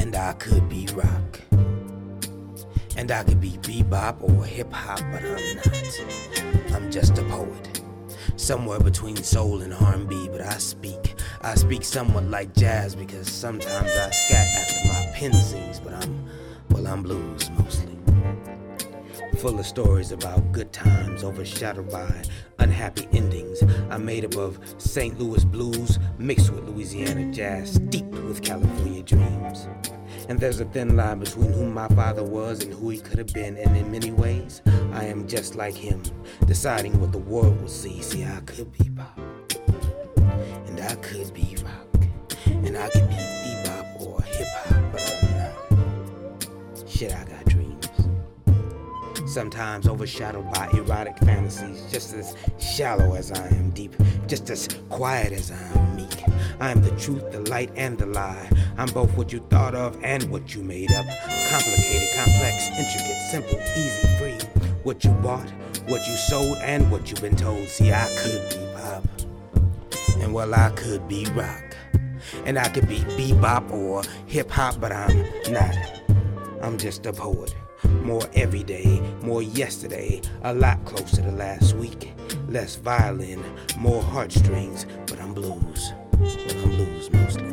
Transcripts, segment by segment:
And I could be rock. And I could be bebop or hip-hop, but I'm not. I'm just a poet. Somewhere between soul and R&B, but I speak somewhat like jazz because sometimes I scat after my pen sings, but I'm blues mostly. Full of stories about good times overshadowed by unhappy endings. I'm made up of St. Louis blues mixed with Louisiana jazz, steeped with California dreams. And there's a thin line between who my father was and who he could have been, and in many ways, I am just like him, deciding what the world will see. See, I could be pop, and I could be rock, and I could be bebop or hip-hop, but I'm not. Shit, I got dreams. Sometimes overshadowed by erotic fantasies, just as shallow as I am deep, just as quiet as I am meek. I am the truth, the light, and the lie. I'm both what you thought of and what you made up. Complicated, complex, intricate, simple, easy, free. What you bought, what you sold, and what you've been told. See, I could be pop, and well, I could be rock, and I could be bebop or hip-hop, but I'm not. I'm just a poet. More every day, more yesterday, a lot closer to last week. Less violin, more heartstrings, but I'm blues. Well, I'm blues mostly.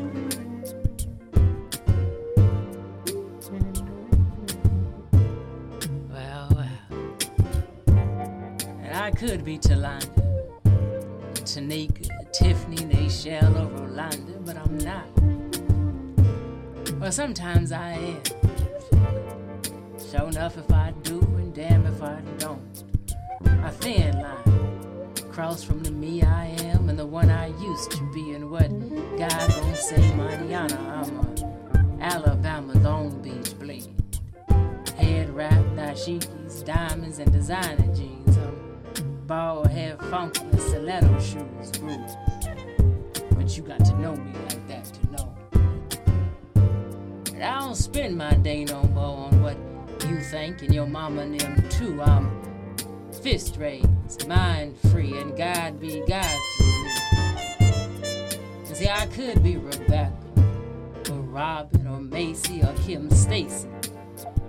Well. And I could be Talanda, Tanika, Tiffany, Nayshell, or Rolanda, but I'm not. Well, sometimes I am. Sure enough if I do, and damn if I don't. A thin line, cross from the me I am and the one I used to be, and what God gon' say, Mariana, I'm a Alabama Long Beach blend. Head wrap, dashikis, diamonds, and designer jeans. I'm bald head funky and stiletto shoes, bruised. But you got to know me like that to know. And I don't spend my day no more on what you think and your mama and them too. I'm fist raised, mind free, and God be God through me. And see, I could be Rebecca, or Robin, or Macy, or Kim Stacy,